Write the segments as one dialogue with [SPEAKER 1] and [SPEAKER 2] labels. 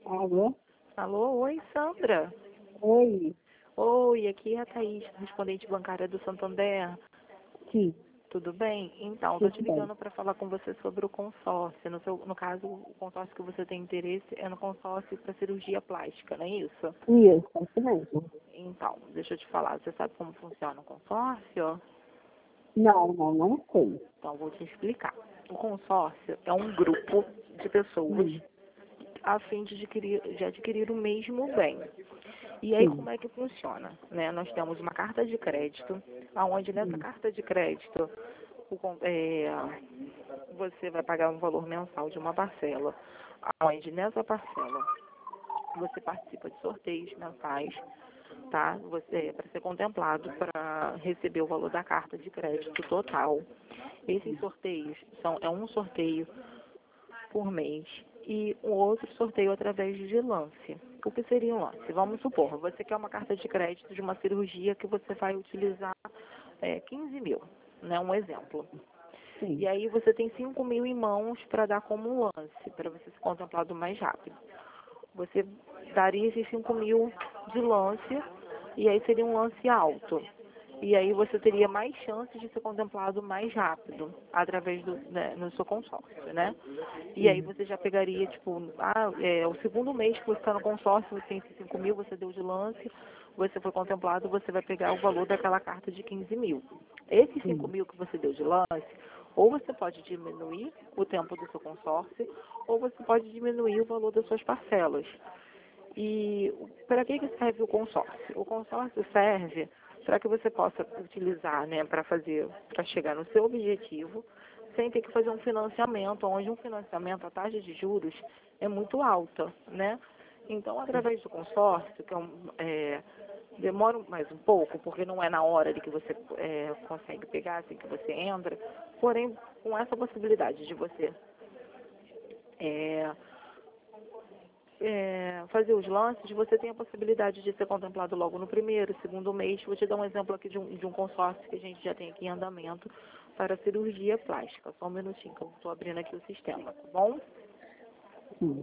[SPEAKER 1] Alô?
[SPEAKER 2] Alô, oi, Sandra.
[SPEAKER 1] Oi.
[SPEAKER 2] Oi, aqui é a Thaís, correspondente bancária do Santander.
[SPEAKER 1] Sim,
[SPEAKER 2] Tudo bem? Então, estou te
[SPEAKER 1] tudo bem.
[SPEAKER 2] ligando para falar com você sobre o consórcio. No caso, o consórcio que você tem interesse é no consórcio para cirurgia plástica, não é isso?
[SPEAKER 1] Isso, é isso mesmo.
[SPEAKER 2] Então, deixa eu te falar, você sabe como funciona o consórcio?
[SPEAKER 1] Não sei.
[SPEAKER 2] Então, vou te explicar. O consórcio é um grupo de pessoas
[SPEAKER 1] Sim,
[SPEAKER 2] a fim de adquirir o mesmo bem. E aí,
[SPEAKER 1] sim,
[SPEAKER 2] como é que funciona? Né? Nós temos uma carta de crédito, onde nessa
[SPEAKER 1] sim,
[SPEAKER 2] carta de crédito você vai pagar um valor mensal de uma parcela, onde nessa parcela você participa de sorteios mensais, tá? Você para ser contemplado para receber o valor da carta de crédito total. Esses sorteios é um sorteio por mês e um outro sorteio através de lance. O que seria um lance? Vamos supor, você quer uma carta de crédito de uma cirurgia que você vai utilizar 15 mil, né? Um exemplo. E
[SPEAKER 1] sim,
[SPEAKER 2] aí você tem 5 mil em mãos para dar como um lance, para você ser contemplado mais rápido. Você daria esses 5 mil de lance e aí seria um lance alto. E aí você teria mais chances de ser contemplado mais rápido através no seu consórcio, né? E aí
[SPEAKER 1] sim,
[SPEAKER 2] você já pegaria, tipo, o segundo mês que você está no consórcio, você tem esses 5 mil, você deu de lance, você foi contemplado, você vai pegar o valor daquela carta de 15 mil. Esses 5
[SPEAKER 1] sim,
[SPEAKER 2] mil que você deu de lance, ou você pode diminuir o tempo do seu consórcio, ou você pode diminuir o valor das suas parcelas. E para que serve o consórcio? O consórcio serve para que você possa utilizar, né, para chegar no seu objetivo, sem ter que fazer um financiamento, onde um financiamento, a taxa de juros é muito alta, né? Então, através do consórcio, demora mais um pouco, porque não é na hora de que você consegue pegar, assim que você entra, porém, com essa possibilidade de você é, fazer os lances, você tem a possibilidade de ser contemplado logo no primeiro, segundo mês. Vou te dar um exemplo aqui de um consórcio que a gente já tem aqui em andamento para cirurgia plástica. Só um minutinho que eu estou abrindo aqui o sistema, tá bom?
[SPEAKER 1] sim.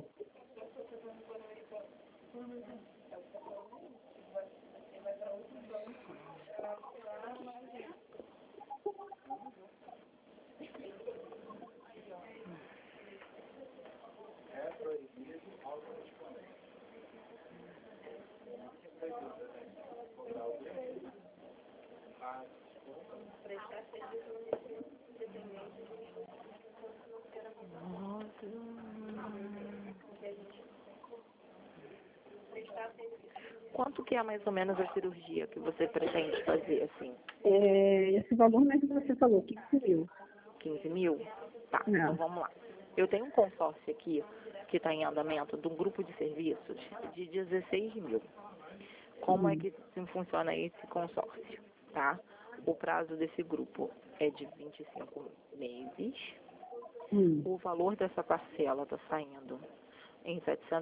[SPEAKER 2] Quanto que é mais ou menos a cirurgia que você pretende fazer, assim?
[SPEAKER 1] Esse valor mesmo que você falou, 15 mil.
[SPEAKER 2] 15 mil? Tá, então
[SPEAKER 1] Não.
[SPEAKER 2] vamos lá. Eu tenho um consórcio aqui que está em andamento de um grupo de serviços de 16 mil. Como é
[SPEAKER 1] Sim,
[SPEAKER 2] que funciona esse consórcio, tá? O prazo desse grupo é de 25 meses.
[SPEAKER 1] sim,
[SPEAKER 2] O valor dessa parcela está saindo em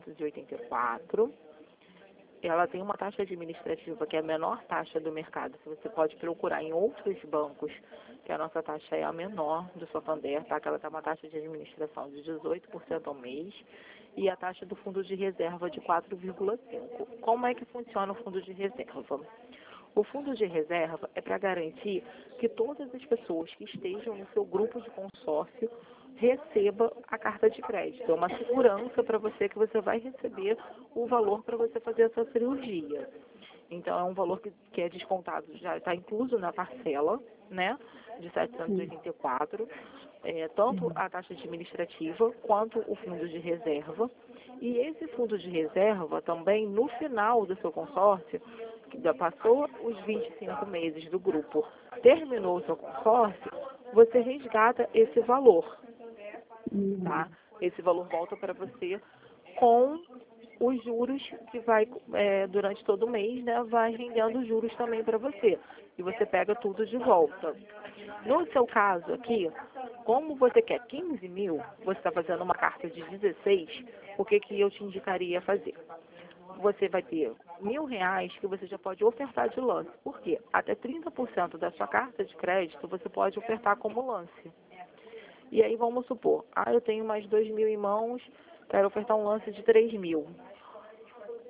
[SPEAKER 2] 784. Ela tem uma taxa administrativa que é a menor taxa do mercado. Você pode procurar em outros bancos, que a nossa taxa é a menor do Santander, tá? Que ela tem uma taxa de administração de 18% ao mês e a taxa do fundo de reserva de 4,5%. Como é que funciona o fundo de reserva? O fundo de reserva é para garantir que todas as pessoas que estejam no seu grupo de consórcio receba a carta de crédito. É uma segurança para você que você vai receber o valor para você fazer a sua cirurgia. Então, é um valor que é descontado, já está incluso na parcela, né, de
[SPEAKER 1] sim,
[SPEAKER 2] 784, tanto a taxa administrativa quanto o fundo de reserva. E esse fundo de reserva também, no final do seu consórcio, que já passou os 25 meses do grupo, terminou o seu consórcio, você resgata esse valor,
[SPEAKER 1] sim,
[SPEAKER 2] tá? Esse valor volta para você com os juros que vai, durante todo o mês, né, vai rendendo juros também para você. E você pega tudo de volta. No seu caso aqui, como você quer 15 mil, você está fazendo uma carta de 16, o que que eu te indicaria fazer? Você vai ter R$ 1.000 que você já pode ofertar de lance. Por quê? Até 30% da sua carta de crédito você pode ofertar como lance. E aí vamos supor, eu tenho mais 2 mil em mãos, quero ofertar um lance de 3 mil.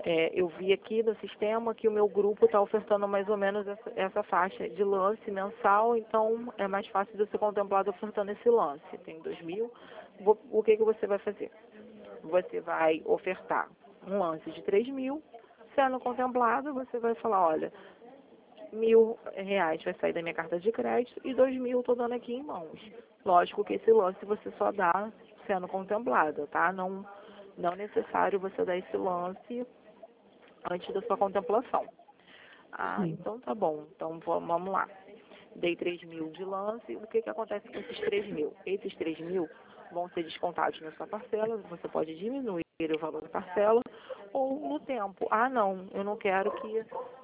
[SPEAKER 2] Eu vi aqui no sistema que o meu grupo está ofertando mais ou menos essa faixa de lance mensal, então é mais fácil de ser contemplado ofertando esse lance. Tem 2.000. O que você vai fazer? Você vai ofertar um lance de 3.000, sendo contemplado, você vai falar, olha, R$ 1.000 vai sair da minha carta de crédito e 2.000 estou dando aqui em mãos. Lógico que esse lance você só dá sendo contemplado, tá? Não necessário você dar esse lance antes da sua contemplação. Então tá bom. Então vamos lá. Dei 3.000 de lance. O que acontece com esses 3.000? Esses 3.000 vão ser descontados na sua parcela. Você pode diminuir o valor da parcela ou no tempo. Não, eu não quero que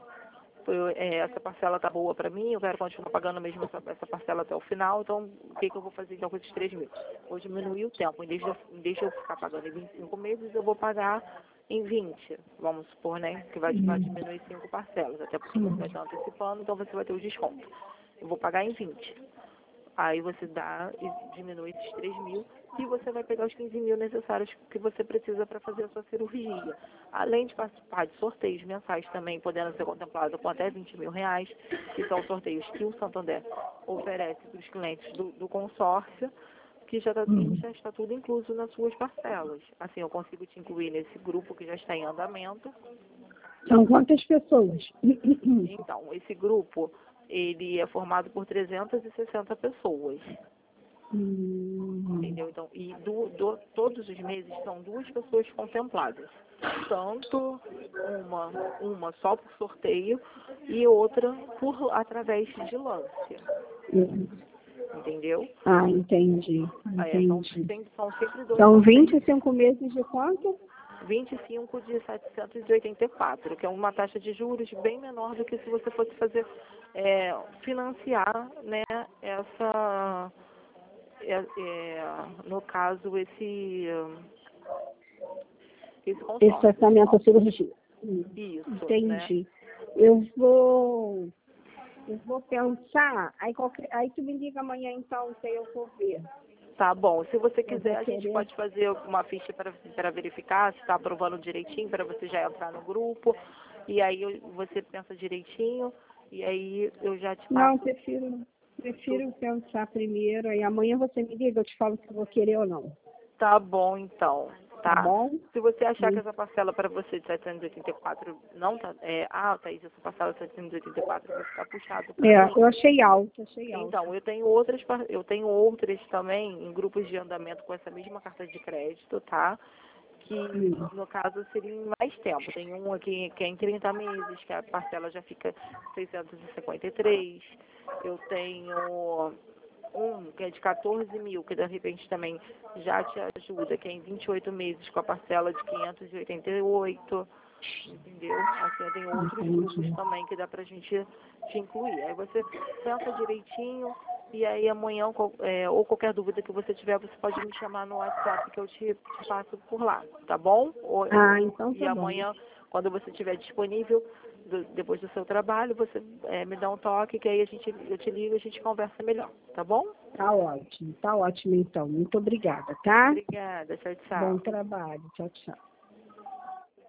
[SPEAKER 2] essa parcela tá boa para mim, eu quero continuar pagando mesmo essa parcela até o final, então o que eu vou fazer então com esses 3.000? Vou diminuir o tempo, em vez de eu ficar pagando em 25 meses, eu vou pagar em 20, vamos supor, né, que vai diminuir 5 parcelas, até porque você vai estar antecipando, então você vai ter o desconto. Eu vou pagar em 20. Aí você dá e diminui esses 3.000 e você vai pegar os 15.000 necessários que você precisa para fazer a sua cirurgia. Além de participar de sorteios mensais também, podendo ser contemplado com até R$ 20.000, que são sorteios que o Santander oferece para os clientes do consórcio, que já está tudo incluso nas suas parcelas. Assim, eu consigo te incluir nesse grupo que já está em andamento.
[SPEAKER 1] São quantas pessoas?
[SPEAKER 2] Então, esse grupo, ele é formado por 360 pessoas. Entendeu? Então, e todos os meses são 2 pessoas contempladas. Tanto uma só por sorteio e outra através de lance. Entendeu?
[SPEAKER 1] Entendi.
[SPEAKER 2] São sempre 2.
[SPEAKER 1] São 25 meses de quanto?
[SPEAKER 2] 25 de 784, que é uma taxa de juros bem menor do que se você fosse fazer, financiar, né, no caso, esse consórcio.
[SPEAKER 1] Esse tratamento, a cirurgia.
[SPEAKER 2] Isso.
[SPEAKER 1] Entendi.
[SPEAKER 2] Né?
[SPEAKER 1] Eu vou pensar, aí tu me liga amanhã então, que aí eu vou ver.
[SPEAKER 2] Tá bom. Se você quiser, a gente pode fazer uma ficha para verificar se está aprovando direitinho, para você já entrar no grupo. E aí você pensa direitinho, e aí eu já te passo.
[SPEAKER 1] Não, prefiro pensar primeiro, aí amanhã você me liga, eu te falo se eu vou querer ou não.
[SPEAKER 2] Tá bom, então. Tá
[SPEAKER 1] bom?
[SPEAKER 2] Se você achar que essa parcela para você de 784 não tá... Thaís, essa parcela de 784 vai ficar puxado para mim.
[SPEAKER 1] Eu achei alto,
[SPEAKER 2] Então, eu tenho outras também em grupos de andamento com essa mesma carta de crédito, tá? Que, no caso, seria em mais tempo. Tem um aqui que é em 30 meses, que a parcela já fica 653. Eu tenho que é de 14.000, que de repente também já te ajuda, que é em 28 meses com a parcela de 588, entendeu? Assim, eu tenho outros grupos também que dá pra gente te incluir. Aí você pensa direitinho e aí amanhã, ou qualquer dúvida que você tiver, você pode me chamar no WhatsApp que eu te passo por lá, tá bom?
[SPEAKER 1] Então tá
[SPEAKER 2] e amanhã, quando você estiver disponível, depois do seu trabalho, você me dá um toque, que aí eu te ligo e a gente conversa melhor, tá bom?
[SPEAKER 1] Tá ótimo então. Muito obrigada, tá?
[SPEAKER 2] Obrigada, tchau, tchau.
[SPEAKER 1] Bom trabalho, tchau, tchau.